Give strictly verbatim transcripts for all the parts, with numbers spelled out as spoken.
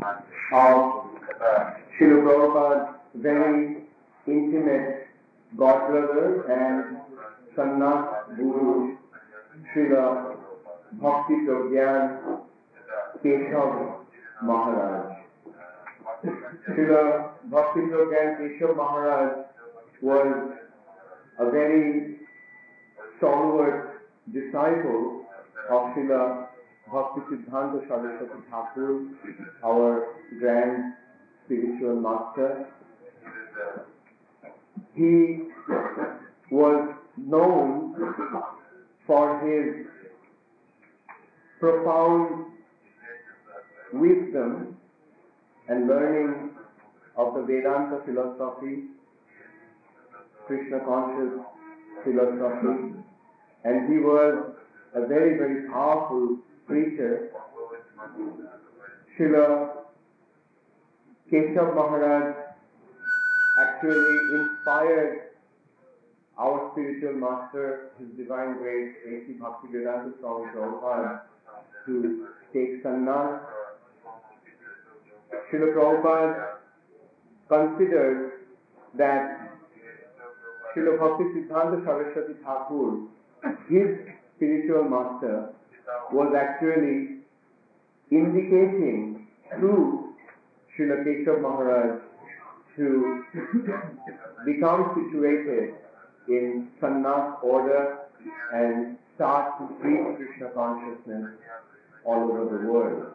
of Srila Prabhupada's very intimate godbrother and sannyas guru, Srila Bhakti Pragyan Keshav Maharaj. Srila Bhakti Pragyan Keshav Maharaj was a very stalwart disciple of Srila Bhakti Siddhanta Saraswati Thakur, our grand spiritual master. He was known for his profound wisdom and learning of the Vedanta philosophy, Krishna conscious philosophy, and he was a very, very powerful preacher. Srila Keshav Maharaj actually inspired our spiritual master, His Divine Grace, A C Bhaktivedanta Swami Prabhupada, to take sannyas. Srila Prabhupada considered that Srila Bhakti Siddhanta Saraswati Thakur, his spiritual master, was actually indicating through Srila Keshav Maharaj to become situated in sannyas order and start to preach Krishna consciousness all over the world.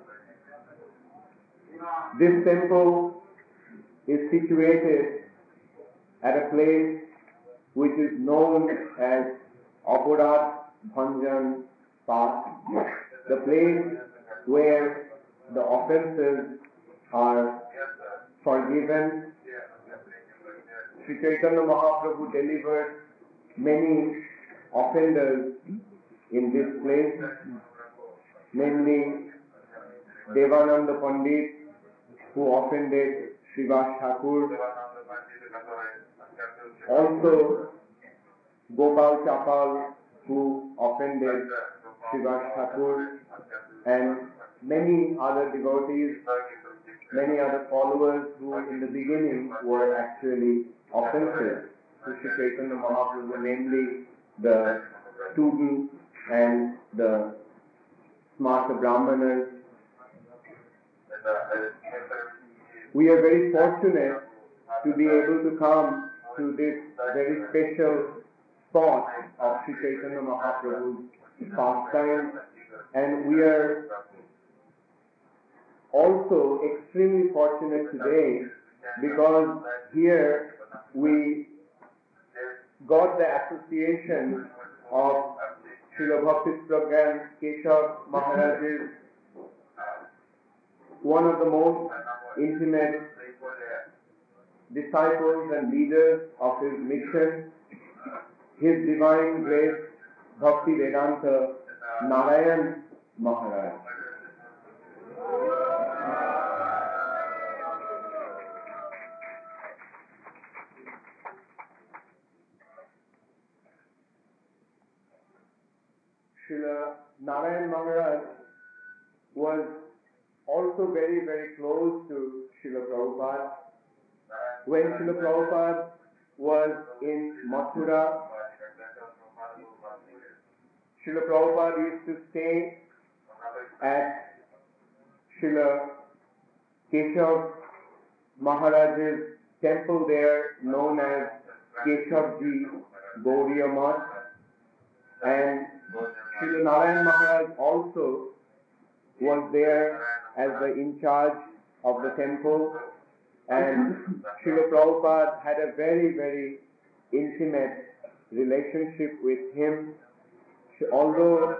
This temple is situated at a place which is known as Aparad Bhanjan Path, the place where the offences are forgiven. Sri Chaitanya Mahaprabhu delivered many offenders in this place, namely Devananda Pandit, who offended Srivas Thakur, also Gopal Chapal, who offended Srivas Thakur, and many other devotees, many other followers who in the beginning were actually offensive to Sri Chaitanya Mahaprabhu, namely the students and the Smarta Brahmanas. We are very fortunate to be able to come to this very special spot of Sri Chaitanya Mahaprabhu's pastime, and we are also extremely fortunate today because here we got the association of Srila Bhakti Pragyan Keshav Maharaj's one of the most intimate disciples and leaders of his mission, His Divine Grace Bhakti Vedanta Narayan Maharaj. Srila Narayan Maharaj was also very, very close to Srila Prabhupada. When Srila Prabhupada was in Mathura, Srila Prabhupada used to stay at Srila Keshav Maharaj's temple there, known as Keshavji Gauriya Math, and Srila Narayan Maharaj also was there as the in charge of the temple, and Srila Prabhupada had a very, very intimate relationship with him. Although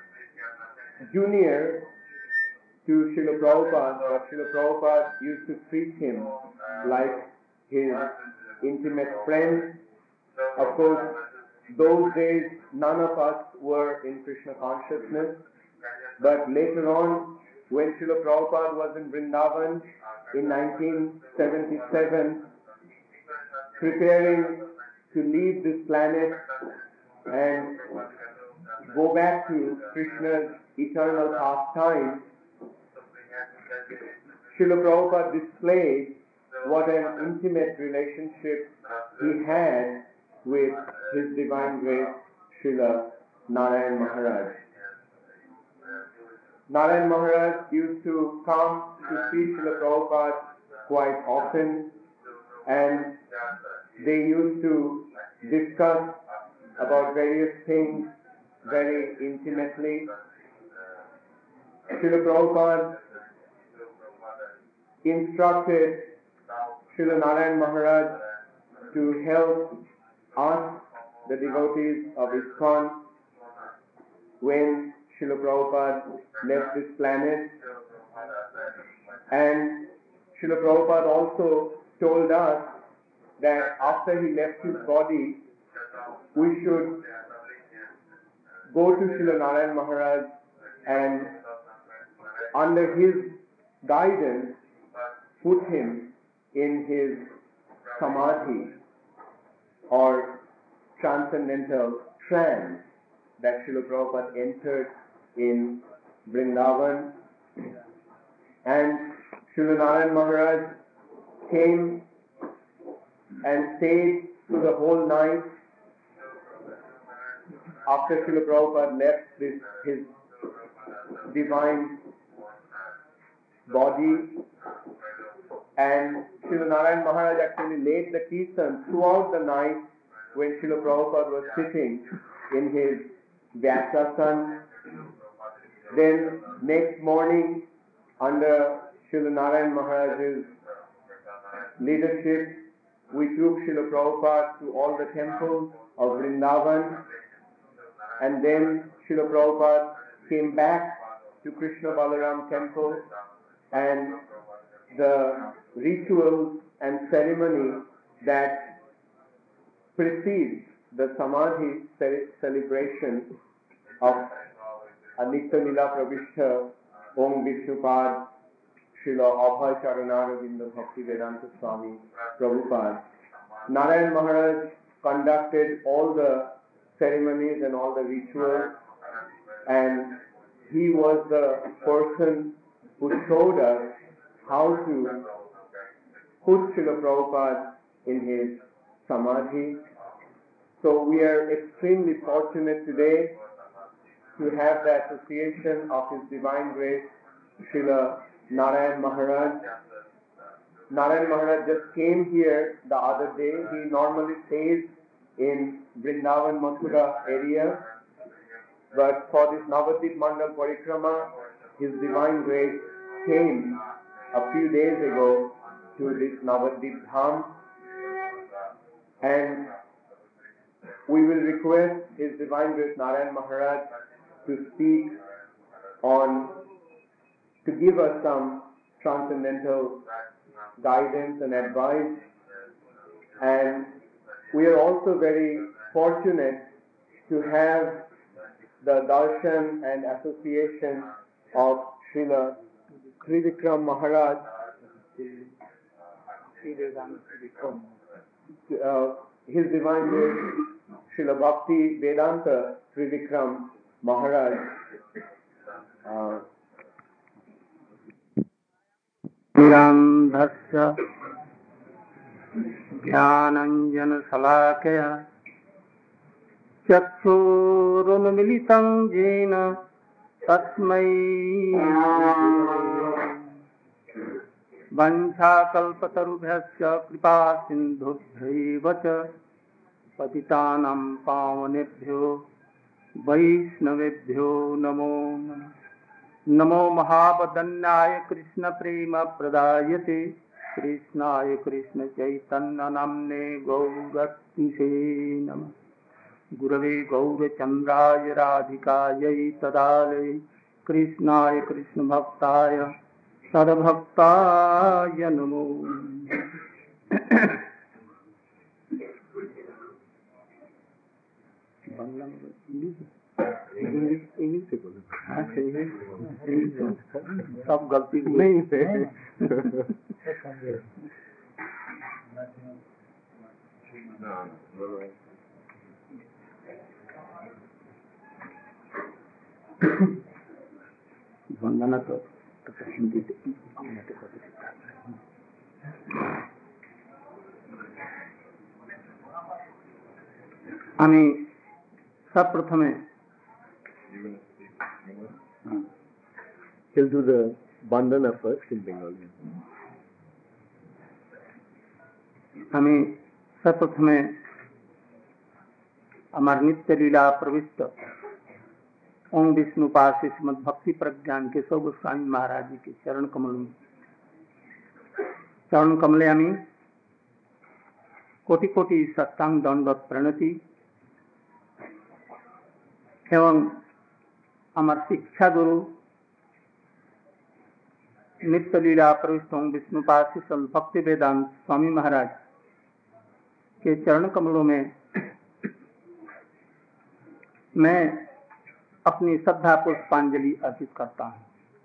junior to Srila Prabhupada, but Srila Prabhupada used to treat him like his intimate friend. Of course, those days none of us were in Krishna consciousness, but later on, when Srila Prabhupada was in Vrindavan in nineteen seventy-seven, preparing to leave this planet and go back to Krishna's eternal pastime, Srila Prabhupada displayed what an intimate relationship he had with His Divine Grace Srila Narayan Maharaj. Narayan Maharaj used to come to see Srila Prabhupada quite often, and they used to discuss about various things very intimately. Srila Prabhupada instructed Srila Narayan Maharaj to help us, the devotees of ISKCON, when Srila Prabhupada left this planet. And Srila Prabhupada also told us that after he left his body, we should go to Srila Narayan Maharaj and under his guidance put him in his samadhi or transcendental trance that Srila Prabhupada entered in Vrindavan. And Srila Narayan Maharaj came and stayed through the whole night after Srila Prabhupada left this, his divine body. And Srila Narayan Maharaj actually laid the kirtan throughout the night when Srila Prabhupada was sitting in his Vyasasana. Then next morning, under Srila Narayan Maharaj's leadership, we took Srila Prabhupada to all the temples of Vrindavan, and then Srila Prabhupada came back to Krishna Balaram temple, and the rituals and ceremony that precedes the Samadhi celebration of Nitya Lila Pravishta Om Vishnupad Srila Abhay Charanaravinda Bhakti Vedanta Swami Prabhupada. Narayan Maharaj conducted all the ceremonies and all the rituals, and he was the person who showed us how to put Srila Prabhupada in his samadhi. So we are extremely fortunate today to have the association of His Divine Grace Srila Narayan Maharaj. Narayan Maharaj just came here the other day. He normally stays in Vrindavan Mathura area, but for this Navadvip Mandal Parikrama, His Divine Grace came a few days ago to this Navadvip Dham, and we will request His Divine Grace Narayan Maharaj to speak on, to give us some transcendental guidance and advice. And we are also very fortunate to have the darshan and association of Srila Trivikram Maharaj, uh, His Divine Grace Srila Bhakti Vedanta Trivikram Maharaj. Uh, Nirandhasya Jnananjana Salakaya Chakshurunmilitam Jena Tasmai Vanchakalpatarubhyasya Kripa Sindhubhyaiva Cha Patitanam Pavanebhyo Vaishnavebhyo Namo Namo Namo Mahabadanyaya Krishna Prema Pradayate Krishnaya Krishna Chaitanya Namne Gauratise Namah Gurave Gaurachandraya Radhikaya Tadale Krishnaya Krishna Bhaktaya Sadabhaktaya Namo. सब गलती नहीं से वंदना হিন্দিতে আমাদের কথা আমি সর্বপ্রথমে He'll do the bandana first in Bengali. আমি সর্বপ্রথমে আমার নিত্য লীলা प्रविष्ट ओम विष्णुपाद श्रीमद भक्ति प्रज्ञान के सब गोस्वामी महाराज जी के चरण कमल में चरण कमले আমি কোটি কোটি সত্যাং দণ্ডত প্রণতি এবং আমার শিক্ষা গুরু नित्य लीला प्रविष्ट ओम विष्णुपाद श्री भक्ति वेदांत स्वामी महाराज के चरण कमलों में मैं अपनी श्रद्धा पुष्पांजलि अर्पित करता हूँ।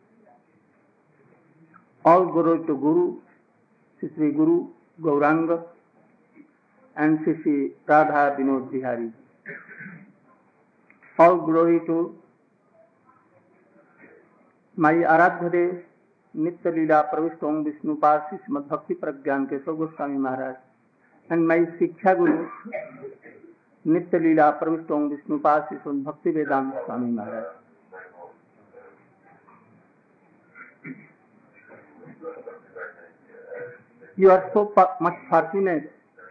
All Guru to Guru Shri Shri Guru Gauranga and Shri Shri Radha Vinod Bihari. All glory to my आराध्य देव नित्य लीला प्रविष्ट ओम विष्णुपाद श्री श्रीमद भक्ति प्रज्ञान के सौ गोस्वामी महाराज एंड माई शिक्षा गुरु नित्य लीला प्रविष्ट ओम Vishnupad Shri Srimad Bhakti Vedanta Swami Maharaj. You are so much fortunate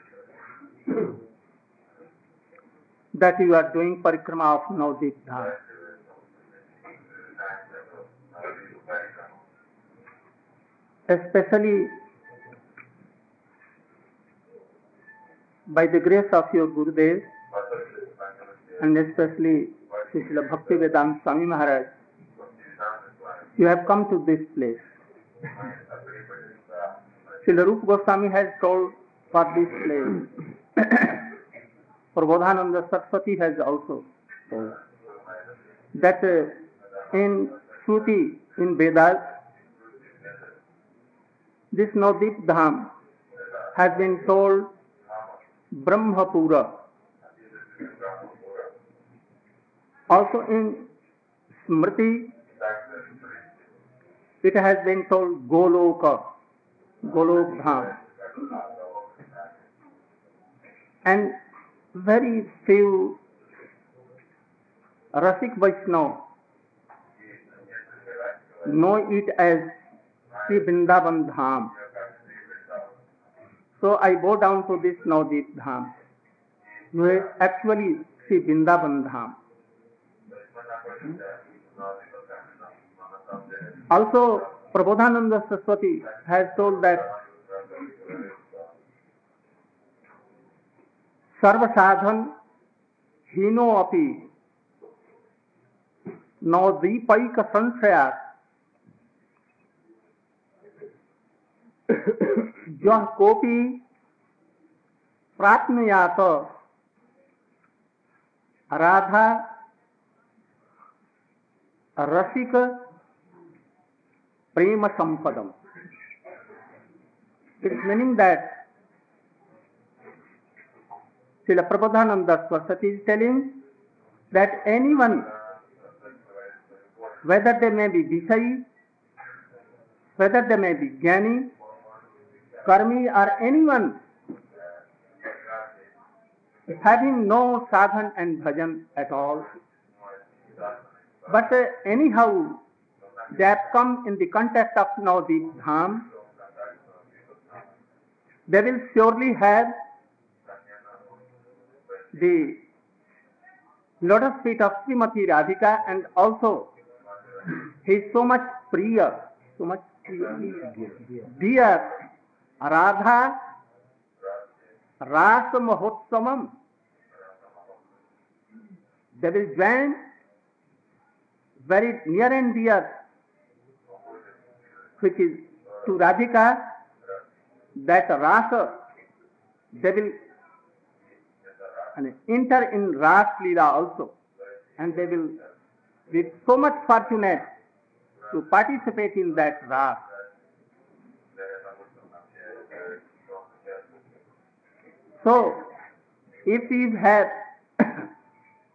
that you are doing parikrama of Navadvip Dham. Especially by the grace of your Gurudev and especially Srila Bhakti Vedanta Swami Maharaj, you have come to this place. Srila Rupa Goswami has told for this place. Prabodhananda Saraswati has also told that uh, in Shruti, in Vedas, this Navadvip Dham has been told Brahmapura. Also in Smriti, it has been told Goloka, Golok Dham. And very few Rasik Vaishnava know it as Sri Vrindavan Dham. So I go down to this Navadvip Dham, which is actually Sri Vrindavan Dham. Also, Prabodhananda Saraswati has told that Sarva Sadhan Hino Api Navadvipaika Sanshayat जह कोपी प्राप्नुयात राधा रसिक प्रेम संपदम. It's meaning that Srila Prabodhananda Saraswati is telling that anyone, whether they may be Vishayi, whether they may be Jnani, Karmi, or anyone having no sadhan and bhajan at all, but uh, anyhow they have come in the context of Navadvip Dham, they will surely have the lotus feet of Srimati Radhika, and also he is so much priya, so much dear Radha Rasa Mahotsamam. They will join very near and dear, which is to Radhika, that Rasa, they will and enter in Ras Leela also, and they will be so much fortunate to participate in that Ras. So, if we have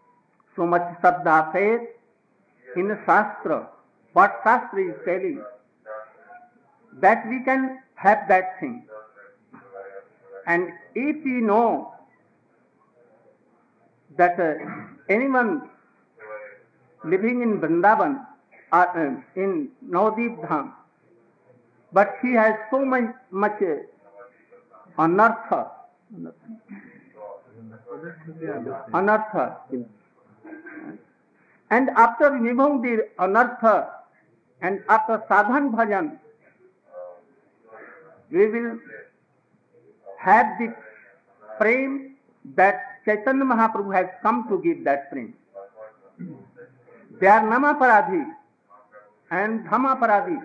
so much Shraddha, faith in Shastra, what Shastra is telling, that we can have that thing. And if we know that uh, anyone living in Vrindavan or uh, in Navadip Dham, but he has so much, much uh, anartha, anartha, and after removing the anartha and after sadhan bhajan, we will have the prem that Chaitanya Mahaprabhu has come to give that prem. They are namaparadhi and dhammaparadhi,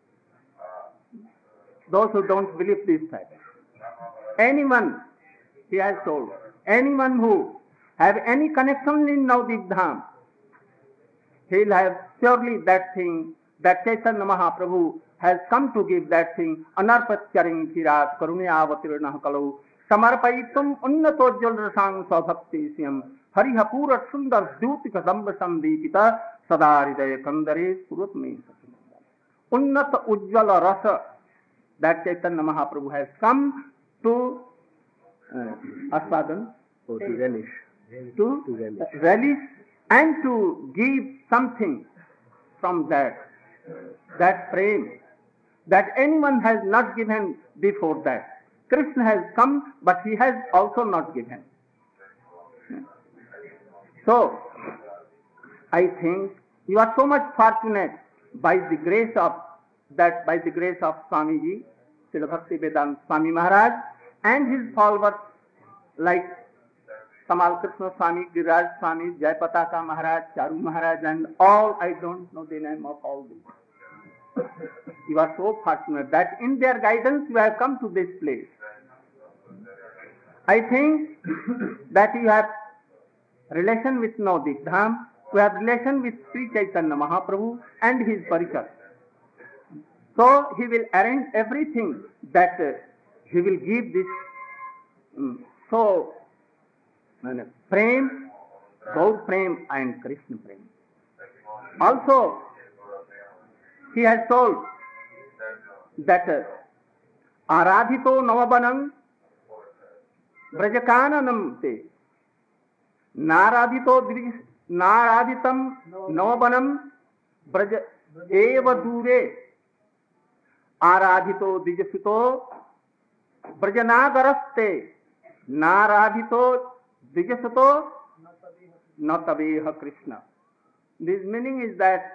those who don't believe this fact. Anyone, he has told, anyone who have any connection in Navadip Dham, he will have surely that thing that Chaitanya Mahaprabhu has come to give that thing. Anarpatyaring chirat karunya avatirna kalau samarpayitum unnatojjal rasang svabhakti siyam hariha pura sundar dhyutika damba sandipita sadaridaya kandare suratme satim. Unnata ujjala rasa, that Chaitanya Mahaprabhu has come to uh, aswadan, Oh, to relish. to, To relish. relish and to give something from that, that prem, that anyone has not given before that. Krishna has come, but he has also not given. So, I think you are so much fortunate by the grace of that, by the grace of Swamiji, Srila Bhaktivedanta Swami Maharaj, and his followers like Kamal Krishna Swami, Giriraj Swami, Jayapataka Maharaj, Charu Maharaj, and all, I don't know the name of all these. You are so fortunate that in their guidance you have come to this place. I think that you have relation with Navadip Dham, you have relation with Sri Chaitanya Mahaprabhu and his Parikar. So he will arrange everything that uh, he will give this um, so uh, prem, Gaur prem and Krishna prem. Also, he has told that uh, Aradhito Navabanam Brajakananam te Naradhito Naradhitam Navabanam Braja Eva Dure Aradhito Dijasito Brajanagaraste Naradhito Dijasito Nataveha Krishna. This meaning is that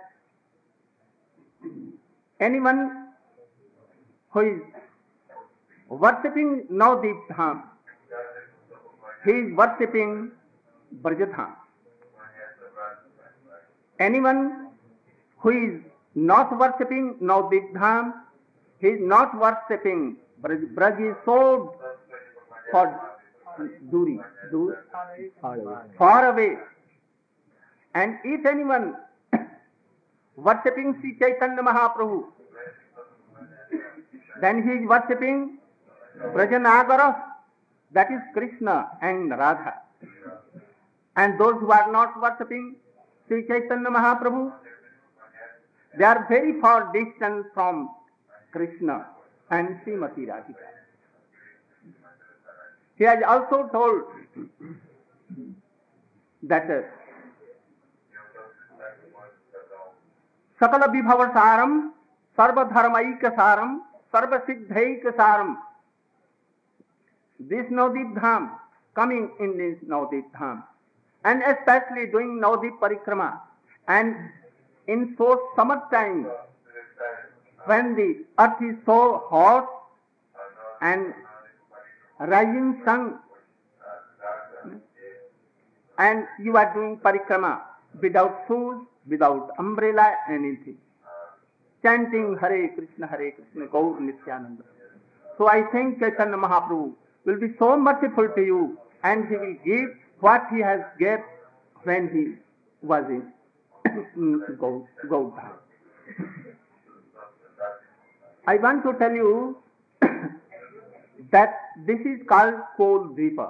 anyone who is worshipping Navadip Dham, he is worshipping Brajadham. Anyone who is not worshipping Navadip Dham, he is not worshipping Braj. Braj is so for duri, dur, Far away. far away. And if anyone worshipping Sri Chaitanya Mahaprabhu, then he is worshipping Brajanagara, that is Krishna and Radha. And those who are not worshipping Sri Chaitanya Mahaprabhu, they are very far distant from Krishna and Srimati Radhika. He has also told that uh, Sakala Vibhavasaram, Sarva Dharmaika Saram, Sarva Siddhaika Saram. This Navadip Dham, coming in this Navadip Dham, and especially doing Navadip Parikrama, and in so summertime, when the earth is so hot and rising sun, and you are doing Parikrama without shoes, without umbrella, anything, chanting Hare Krishna, Hare Krishna, Gaur Nityananda. So I think Chaitanya Mahaprabhu will be so merciful to you, and he will give what he has gave when he was in Gaur Dham. I want to tell you that this is called Kol Dvipa.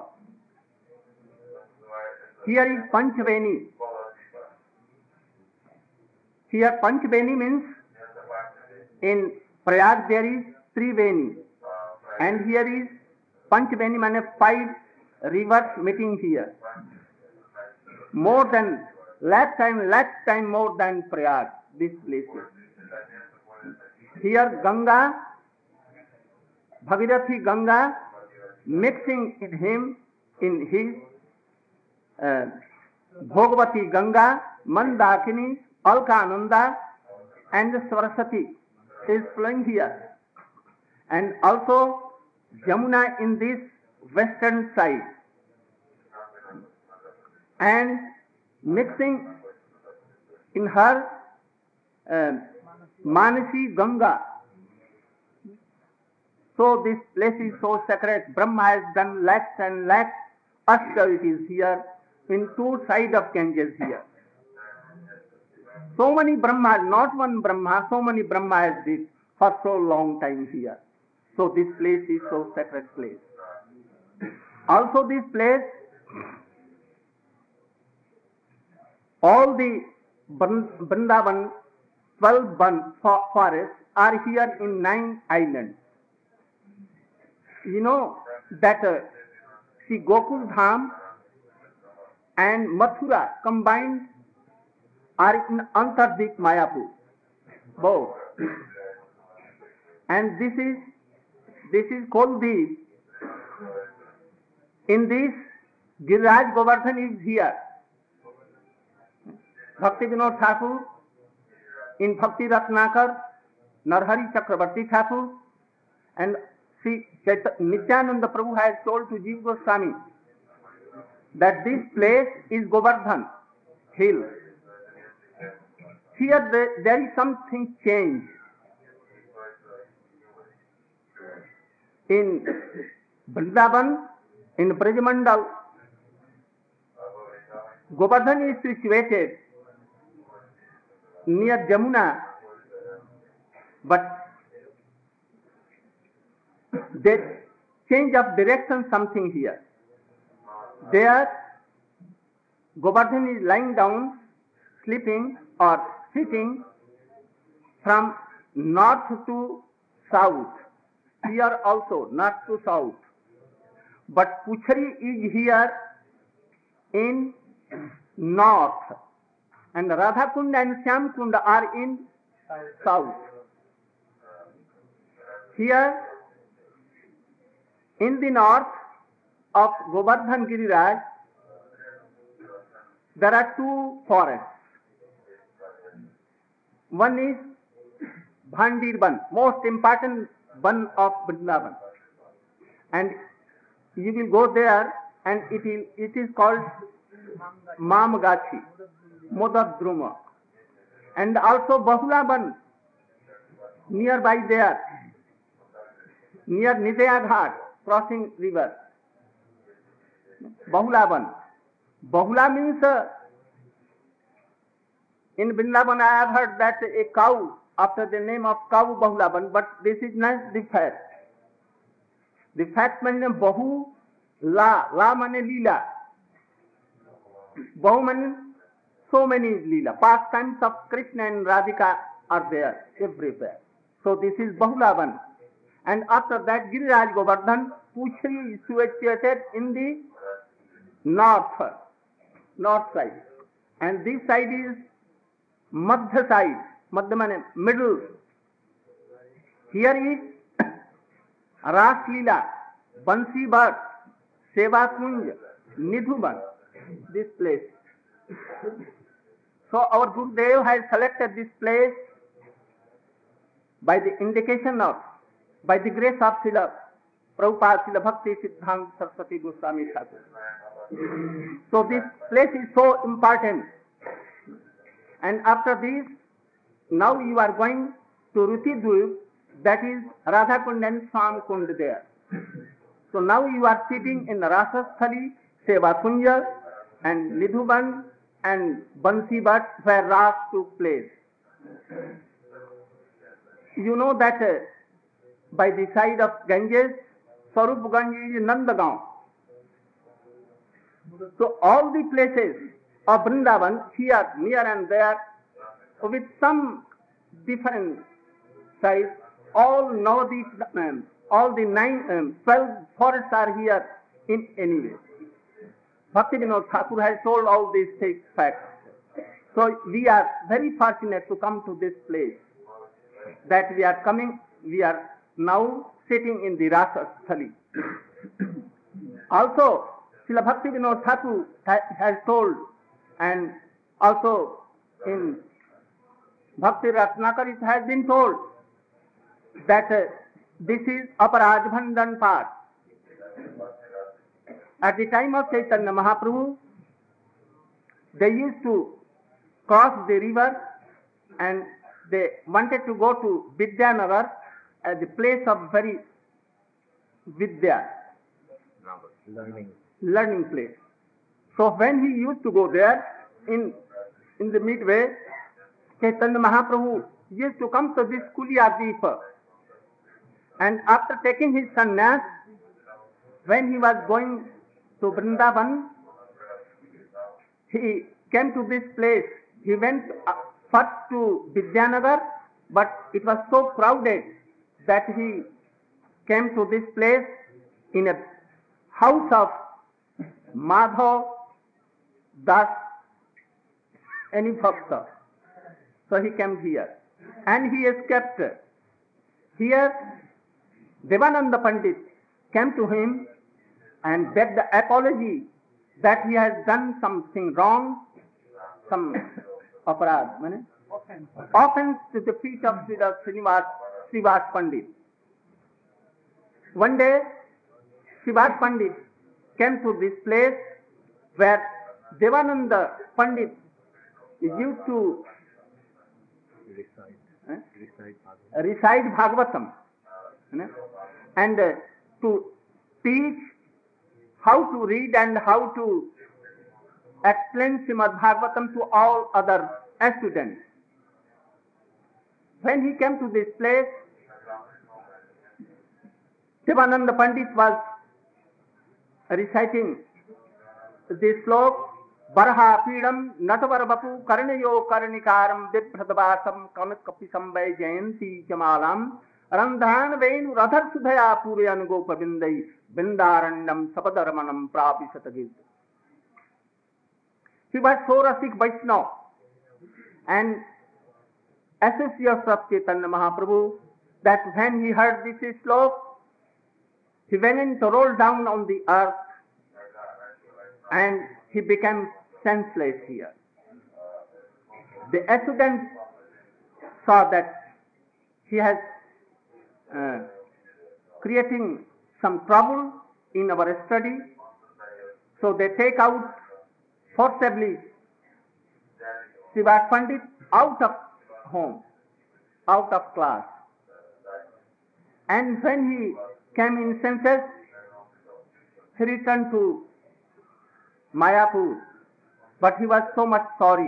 Here is Panchaveni. Here Panchaveni means in Prayag there is Triveni, and here is Panchveni, means five rivers meeting here. More than lakh time, lakh time more than Prayag, this place is. Here Ganga, Bhagirathi Ganga, mixing in him, in his uh, Bhogavati Ganga, Mandakini, Alkananda, and Saraswati is flowing here. And also Jamuna in this western side. And mixing in her uh, Manasi Ganga. So this place is so sacred. Brahma has done lakhs and lakhs austerities here in two sides of Ganges here. So many Brahmas, not one Brahma, so many Brahmas did for so long time here. So this place is so sacred place. Also this place, all the Vrindavan, twelve forests are here in nine islands. You know that uh, see Gokul Dham and Mathura combined are in Antardik Mayapur, both. And this is this is called the, in this Giriraj Govardhan is here. Bhakti Vinod Thakur, in Bhakti Ratnakar, Narhari Chakravarti Thakur, and Sri Nityananda Prabhu has told to Jiva Goswami that this place is Govardhan hill. Here the, there is something changed. In Vrindavan, in Brajamandal, Govardhan is situated near Jamuna, but there change of direction something here. There Govardhan is lying down, sleeping or sitting from north to south. Here also north to south. But Puchari is here in north, and Radhakund and Shyamkund are in south. Here in the north of Govardhan Giriraj, there are two forests. One is Bhandir Ban, most important ban of Vrindavan. And you will go there and it is, it is called Mamgachi, Modadruma. And also Bahula Ban, nearby there, near Nidaya Ghat, crossing river. Bahula Ban. Bahula means, uh, in Vrindavan I have heard that a cow, after the name of cow Bahula Ban, but this is not the fact. The fact means Bahu La, La means Leela. Bahu means so many Leela. Pastimes of Krishna and Radhika are there everywhere. So this is Bahula Ban. And after that Giriraj Govardhan, Puchari is situated in the north, north side. And this side is Madhya side, Madhya means middle. Here is Ras Leela, Bansi Bhat, Seva Kunj, Nidhuban, this place. So our Gurudev has selected this place by the indication of, by the grace of Srila Prabhupada, Srila Bhakti Siddhanta Saraswati Goswami Thakur. So this place is so important. And after this, now you are going to Rutidvip, that is Radhakund and Shyamkund there. So now you are sitting in Rasasthali, Sevakunja and Nidhuban and Bansi Bhat, where Ras took place. You know that uh, by the side of Ganges, Sarupganj is Nandagaon. So all the places of Vrindavan, here, near and there, with some different size, all Navadip, um, all the nine, um, twelve forests are here in any way. Bhakti Vinod Thakur has told all these six facts. So we are very fortunate to come to this place, that we are coming, we are now sitting in the Rasa Sthali. Also, Srila Bhakti Vinod Thakur ha- has told, and also in Bhakti Ratnakar it has been told, that uh, this is Aparaj Bhandan Path. At the time of Chaitanya Mahaprabhu, they used to cross the river and they wanted to go to Vidyanagar at the place of very Vidya, Learning. learning place. So when he used to go there, in, in the midway, Chaitanya Mahaprabhu used to come to this Kuliya Deepa. And after taking his sannyas, when he was going to Vrindavan, he came to this place. He went uh, first to Vidyanagar, but it was so crowded that he came to this place in a house of Madhav Das any Bhakta. So he came here and he escaped. Here Devananda Pandit came to him and begged the apology that he has done something wrong, some aparad, meaning offense to the feet of Srila Srinivas, Srivas Pandit. One day, Srivas Pandit came to this place where Devananda Pandit used to Recite. eh, Recite. Bhagavad. recite Bhagavatam, eh, and uh, to teach how to read and how to explain Srimad Bhagavatam to all other students. When he came to this place, Devananda Pandit was reciting this slok, Baraha Pidam Natavar Bapu Karnayo Karnikaram Vibhradvasam Kamakapisam Vai Jayanti Jamalam Randhan Venu Radhar Sudhaya Puryan Gopavindai Bindarandam Sapadaramanam Prapisatagid. He was so Rasik Vaishnava and associate of Chaitanya Mahaprabhu that when he heard this slok, he went to roll down on the earth and he became senseless here. The students saw that he has uh, creating some trouble in our study, so they take out forcibly Srivas Pandit out of home, out of class. And when he came in senses, he returned to Mayapur, but he was so much sorry.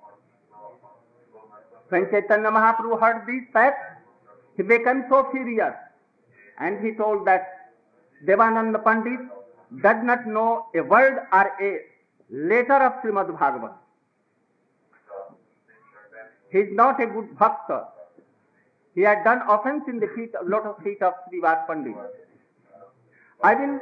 When Chaitanya Mahaprabhu heard these facts, he became so furious and he told that Devananda Pandit does not know a word or a letter of Srimad Bhagavatam. He is not a good bhakta. He had done offense in the feet, lotus feet of Srivas Pandit. I will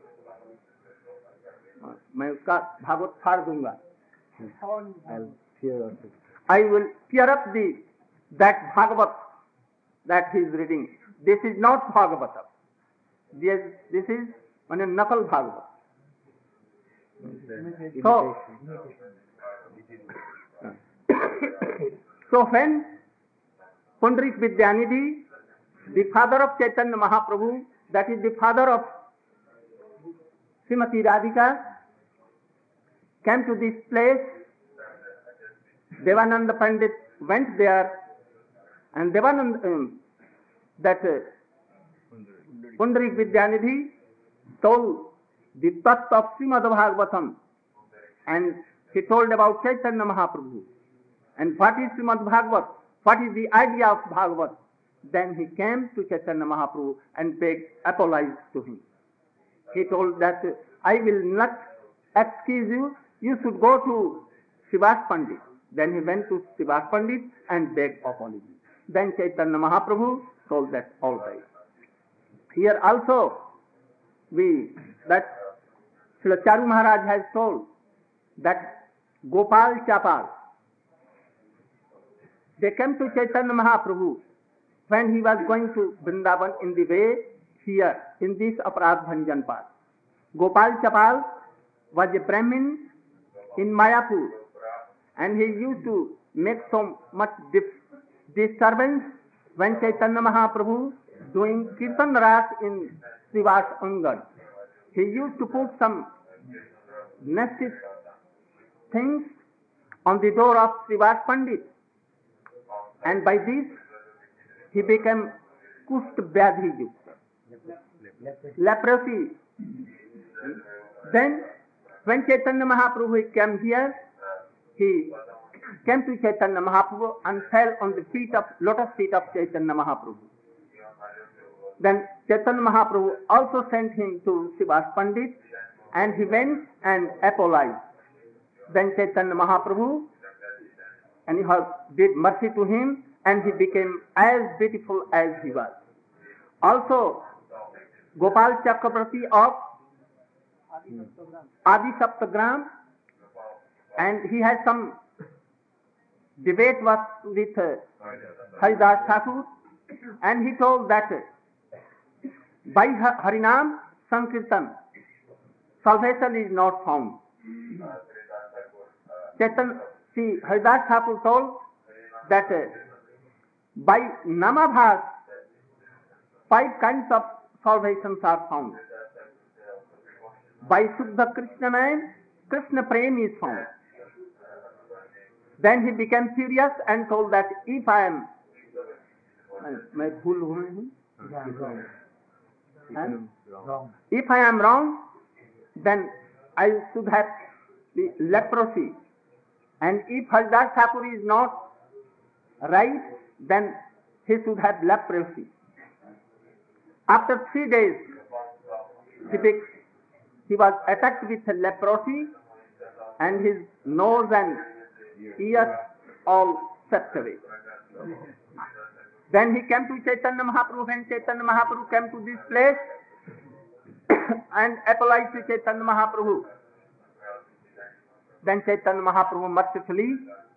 मैं उसका भागवत फाड़ दूंगा. I'll hear also. I will tear up the that Bhagavat that he is reading. This is not Bhagavatam. This, this is on a Nakal Bhagavat. So, so when Pundarik Vidyanidhi, the father of Chaitanya Mahaprabhu, that is the father of Srimati Radhika, came to this place, Devananda Pandit went there, and Devananda, um, that uh, Pundarik Vidyanidhi told the tattva of Srimad Bhagavatam, and he told about Chaitanya Mahaprabhu, and what is Srimad Bhagavat, what is the idea of Bhagavat. Then he came to Chaitanya Mahaprabhu and begged, apologized to him. He told that, uh, I will not excuse you, you should go to Srivas Pandit. Then he went to Srivas Pandit and begged apology. Then Chaitanya Mahaprabhu told that all right. Here also we, that Srila Charu Maharaj has told that Gopal Chapal, they came to Chaitanya Mahaprabhu when he was going to Vrindavan in the way here in this Aparadh Bhanjan Path. Gopal Chapal was a Brahmin in Mayapur, and he used to make so much disturbance when Chaitanya Mahaprabhu doing Kirtan Ras in Srivas Angad. He used to put some nasty things on the door of Srivas Pandit, and by this he became Kusht Vyadhi Yukta, leprosy. Then when Chaitanya Mahaprabhu came here, he came to Chaitanya Mahaprabhu and fell on the feet of lotus feet of Chaitanya Mahaprabhu. Then Chaitanya Mahaprabhu also sent him to Srivas Pandit, and he went and apologized. Then Chaitanya Mahaprabhu and he did mercy to him, and he became as beautiful as he was. Also, Gopal Chakravarti of Adi Saptagram, and he has some debate with, with uh, Haridas Thakur, and he told that uh, by Harinam Sankirtan, salvation is not found. Chetan, see, Haridas Thakur told that uh, by Namabhas, five kinds of salvations are found. By Suddha Krishna man, Krishna Prem is found. Then he became furious and told that if I am, if I am wrong, then I should have the leprosy. And if Haridas Thakur is not right, then he should have leprosy. After three days, he, be, he was attacked with leprosy, and his nose and ears all swept away. Then he came to Chaitanya Mahaprabhu, and Chaitanya Mahaprabhu came to this place and apologized to Chaitanya Mahaprabhu. Then Chaitanya Mahaprabhu mercifully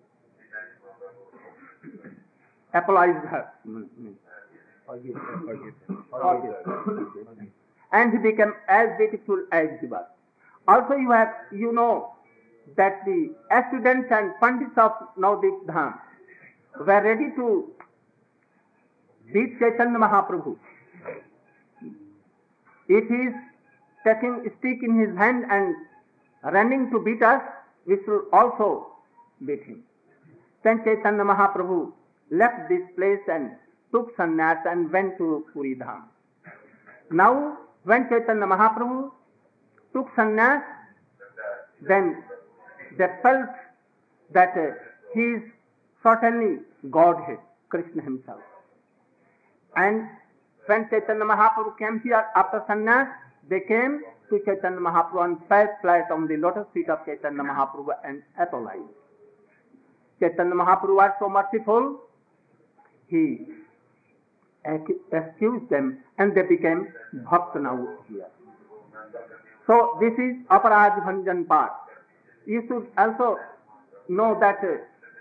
apologized her. And he became as beautiful as he was. Also, you have, you know, that the students and pandits of Navadvip Dham were ready to beat Chaitanya Mahaprabhu. If he is taking a stick in his hand and running to beat us, we should also beat him. Then Chaitanya Mahaprabhu left this place and took sannyas and went to Puri Dham. Now, when Chaitanya Mahaprabhu took sannyas, then they felt that uh, he is certainly Godhead, Krishna himself. And when Chaitanya Mahaprabhu came here after sannyas, they came to Chaitanya Mahaprabhu and fell flat on the lotus feet of Chaitanya Mahaprabhu and apologized. Chaitanya Mahaprabhu was so merciful, he excused them and they became bhakta now here. So this is Aparadh Bhanjan part. You should also know that uh,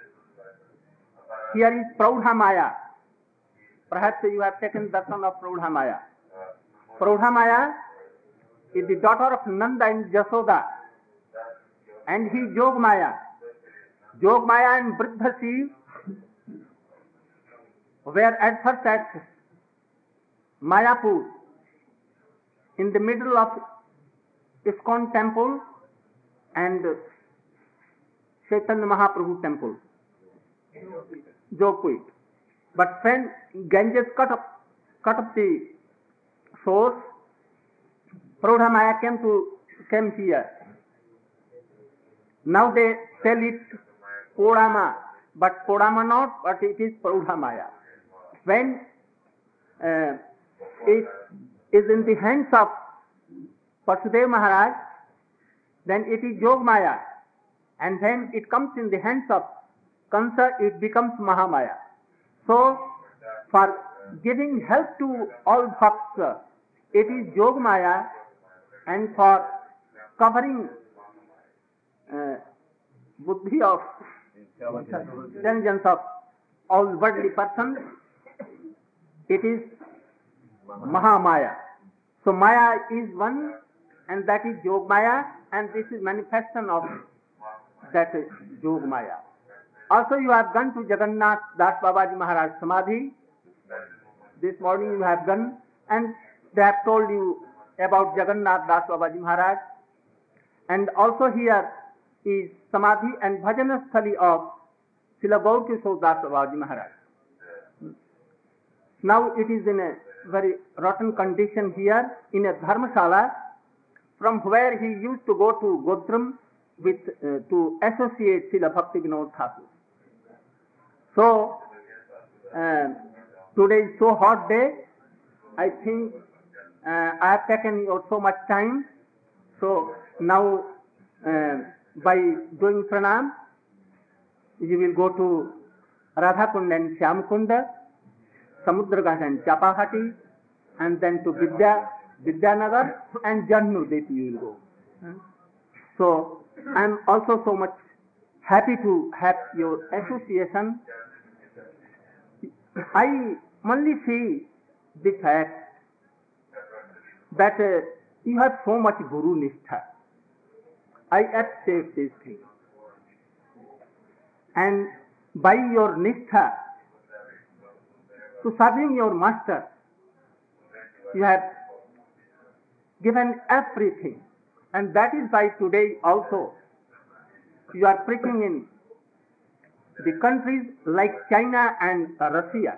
here is Praudha Maya. Perhaps you have taken darshan of Praudha Maya. Praudha Maya is the daughter of Nanda and Jasoda, and he Jog Maya. Jog Maya and Vriddha Shiv were at first at Mayapur, in the middle of ISKCON temple and Chaitanya Mahaprabhu temple, Jogpit. But when Ganges cut up, cut up the source, Praudha Maya came to came here. Now they tell it Podama, but Podama not, but it is Praudha Maya. When uh, it is in the hands of Vasudev Maharaj, then it is Jog Maya, and when it comes in the hands of Kansa, it becomes Mahamaya. So for giving help to all bhaktas, it is Yogamaya, and for covering uh, buddhi of intelligence of all worldly persons, it is Mahamaya. So Maya is one, and that is Yogamaya, and this is manifestation of that Yogamaya. Also you have gone to Jagannath Das Babaji Maharaj Samadhi. This morning you have gone, and they have told you about Jagannath Das Babaji Maharaj. And also here is Samadhi and Bhajana Sthali of Srila Gaur Kishore Das Babaji Maharaj. Now it is in a very rotten condition here in a dharmasala, from where he used to go to Godram with uh, to associate Srila Bhakti Vinod Thakur. So uh, today is so hot day. I think uh, I have taken your so much time. So now uh, by doing pranam, you will go to Radha Kund and Shyam Kunda, Samudraghat and Chapahati, and then to Vidya, Vidyanagar and Jannudeep you will go. Hmm? So I am also so much happy to have your association. I only see the fact that uh, you have so much Guru Nishtha. I accept this thing. And by your Nishtha, to serving your master, you have given everything. And that is why today also you are preaching in the countries like China and Russia.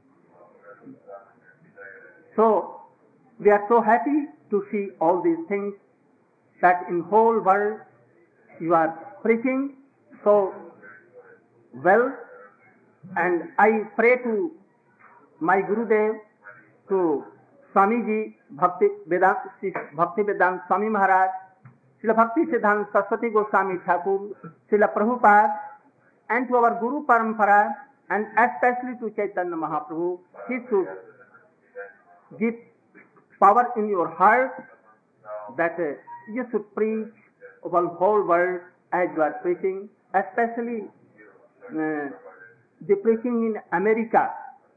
So we are so happy to see all these things, that in whole world you are preaching so well. And I pray to my Gurudev, to Swamiji Bhakti Vedanta, Bhakti Vedanta Swami Maharaj, Srila Bhakti Siddhanta Saraswati Goswami Thakur, Srila Prabhupada, and to our Guru Parampara, and especially to Chaitanya Mahaprabhu, he should give power in your heart that uh, you should preach over the whole world as you are preaching, especially uh, the preaching in America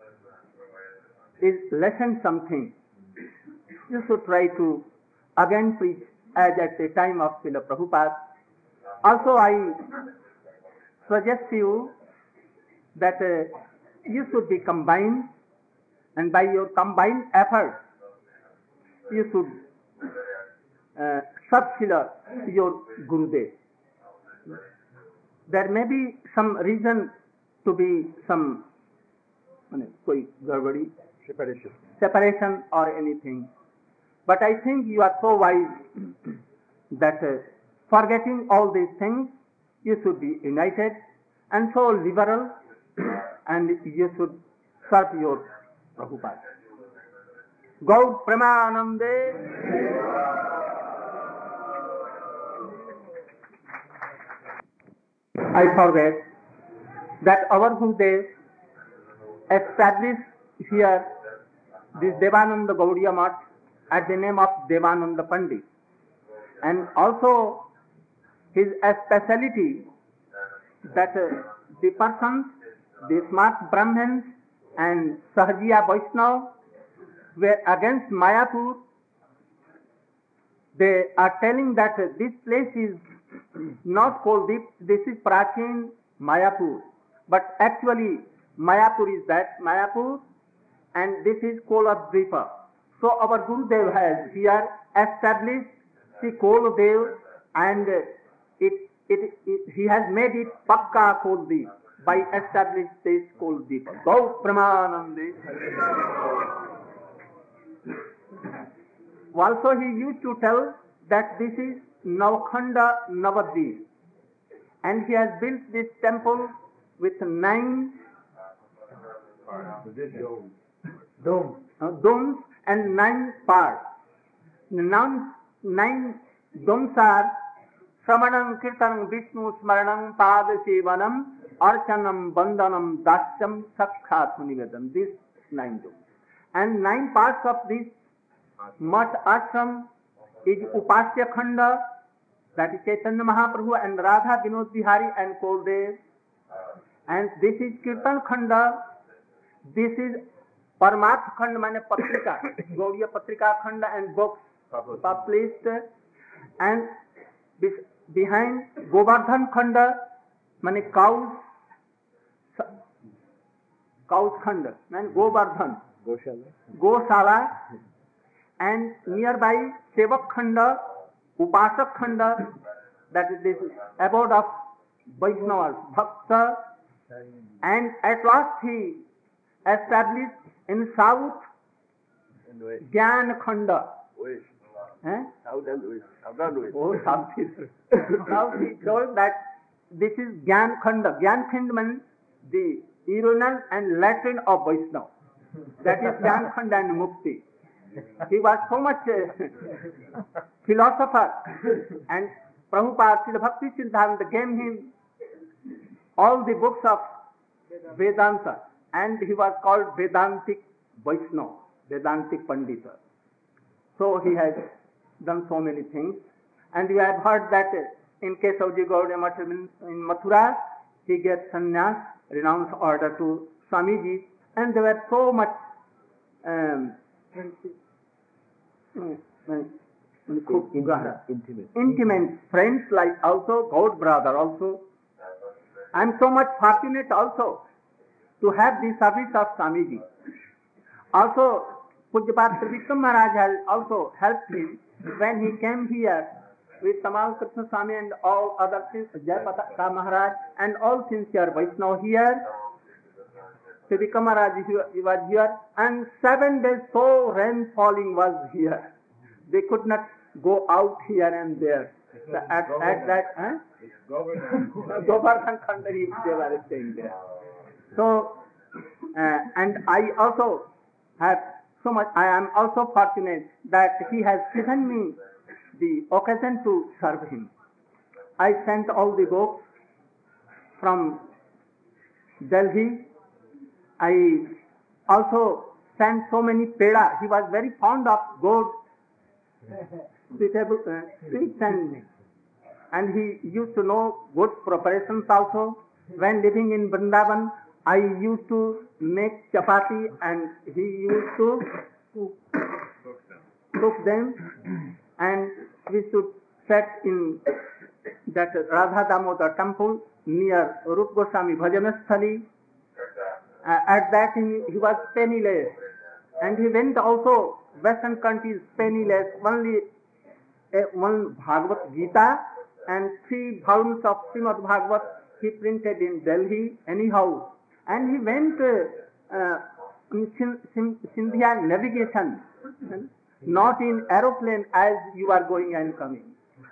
is lesson something. You should try to again preach as at the time of Srila Prabhupada. Also I suggest you that uh, you should be combined, and by your combined effort you should uh, serve Srila your Gurudev. There may be some reason to be some koi garbadi, Separation. separation or anything. But I think you are so wise that uh, forgetting all these things, you should be united and so liberal, and you should serve your Prabhupada. Gaur Premanande. I forget that our Gurudev established here this Devananda Gaudiya Math at the name of Devananda Pandit, and also his speciality that uh, the persons, the smart Brahmins and Sahajiya Vaishnava were against Mayapur. They are telling that uh, this place is not Koldip, this is Prachin Mayapur, but actually Mayapur is that Mayapur, and this is Koladvipa. So our Gurudev has here established the Koladev, and uh, it, it, it, he has made it Pakka Koldip by establishing this Koldvipa. Gaur Premanande. Also he used to tell that this is Navakhanda Navadvip, and he has built this temple with nine Dome. uh, domes and nine parts. Nine, nine domes are Shravanam, Kirtanam, Vishnu, Smaranam, Pada Sevanam, Archanam, Bandhanam, Dasyam, Sakshat Nivedam. These nine domes. And nine parts of this mutt ashram is Upasya Khanda, that is Chaitanya Mahaprabhu and Radha Vinod Bihari and Koldev. And this is Kirtan Khanda, this is Paramarth Khanda, mane Patrika, Gaudiya Patrika Khanda and books published. And behind Govardhan Khanda, mane cows, cows Khanda, and Govardhan, Goshala. Gosala, and nearby Sevak Khanda, Upasak Khanda, that is this abode of Vaishnavas, Bhakta, and at last he established in south Gyan Khanda. Eh? South and West. South and West. Oh, south is. Now he told that this is Gyan Khanda. Gyan Khanda means the original and Latin of Vaishnava. That is Gyan Khanda and Mukti. He was so much uh, philosopher, and Prabhupada Srila Bhakti Siddhanta gave him all the books of Vedanta, and he was called Vedantic Vaishnava, Vedantic Pandita. So he has done so many things, and you have heard that in case of the Gaudiya Math in Mathura, he gave sannyas, renounced order to Swamiji, and there were so much um, Intimate. intimate friends, like also God brother also. I am so much fortunate also to have the service of Swamiji. Also, Pujyapat Vikram Maharaj has also helped him when he came here with Tamal Krishna Swami and all other Jayapataka Maharaj and all sincere Vaishnava here. Sri Vikram Maharaj he was here, and seven days so rain falling was here. They could not go out here and there. At, at that, huh? Govardhan Khanda, they were staying there. So, uh, and I also have so much, I am also fortunate that he has given me the occasion to serve him. I sent all the books from Delhi. I also sent so many peda. He was very fond of goat, suitable uh, sweets, and and he used to know good preparations also. When living in Vrindavan, I used to make chapati, and he used to cook them, and we should set in that Radha Damodar temple near Rup Goswami Bhajanasthali. Uh, at that he, he was penniless, and he went also western countries penniless, only uh, one Bhagavad Gita and three volumes of Srimad Bhagavat he printed in Delhi anyhow, and he went uh, uh, in Sin- Sin- Sindhya navigation, not in aeroplane as you are going and coming.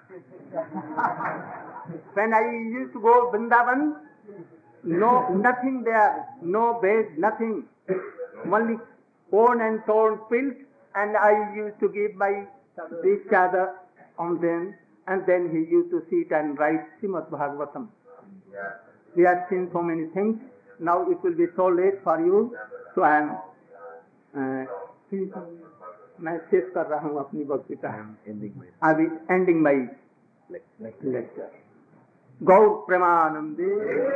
When I used to go Vrindavan, no, nothing there, no bed, nothing, only worn and torn pills, and I used to give my this chadar on them, and then he used to sit and write Srimad Bhagavatam. We have seen so many things. Now it will be so late for you, so I am. Uh, मैं शेष कर रहा हूँ अपनी वक्तृता. I will ending my lecture. Gaur Premanande.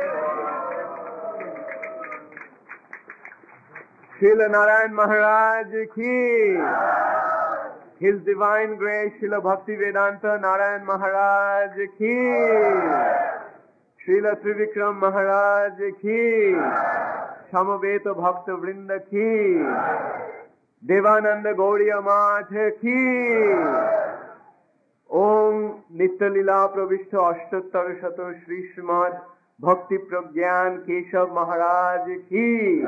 Srila Narayan Maharaj ki, His Divine Grace Srila Bhakti Vedanta Narayan Maharaj ki, Srila Trivikram Maharaj ki, Samaveta Bhakta Vrinda ki, Devananda Gauriya Math ki, Om Nitya Lila Pravishta Ashtattar Shato Shri Srimad Bhakti Pragyan Keshav Maharaj ki,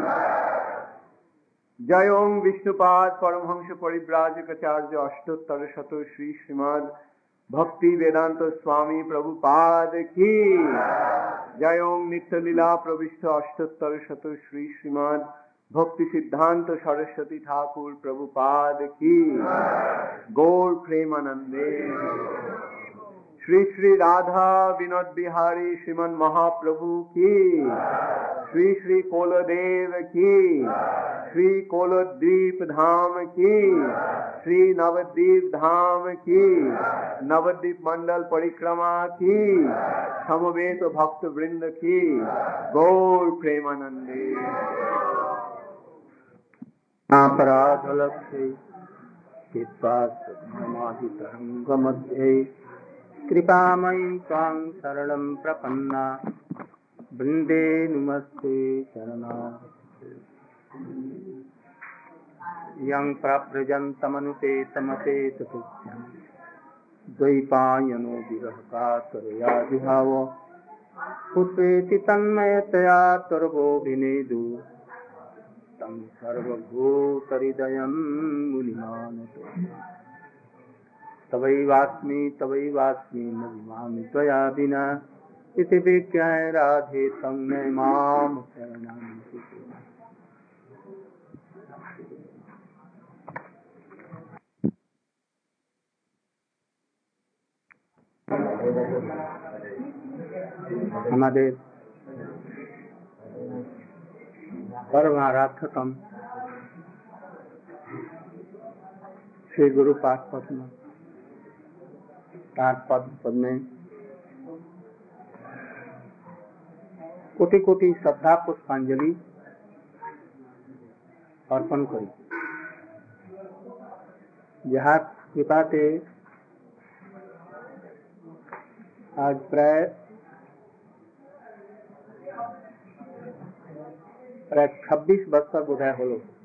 Jai Om Vishnupad Paramhamsa Paribrajikacharya Ashtattar Shato Shri Srimad Bhakti Vedanta Swami Prabhupada ki, Jai Om Nitya Lila Pravishta Ashtattar Shato Shri Srimad Bhakti Siddhanta Saraswati Thakur Prabhupada ki, Gaur Premanande, Shri Shri Radha Vinod Bihari Shriman Mahaprabhu ki, Shri Shri कोलदेव की, श्री कोलद्वीप धाम की, श्री नवद्वीप धाम की, नवद्वीप मंडल परिक्रमा की, समवेत भक्त वृंद की, गौर प्रेमानंदे। अपराधलक्षे चित्तात्माहितरङ्गमध्ये कृपामयि त्वां शरणं प्रपन्ना वृन्दे नुमस्ते चरणा यं प्रव्रजन्तमनुपेतमपेतकृत्यं द्वैपायनो विरहकातरया विभाव पुत्रेति तन्मयतया तुर्भोभिनेदु तं सर्वभूतहृदयं मुनिमानतो तवैवास्मि तवैवास्मि न विमामि त्वया विना इति विज्ञाय राधे तं मे मां शरणं कुरु। আমাদের परमाराध्यतम श्री गुरु पाद पद्म पाद पद में कोटि कोटि श्रद्धा पुष्पांजलि अर्पण करी। जहाँ कृपा से आज प्राय प्राय छब्बीस वर्ष का बोधा हलो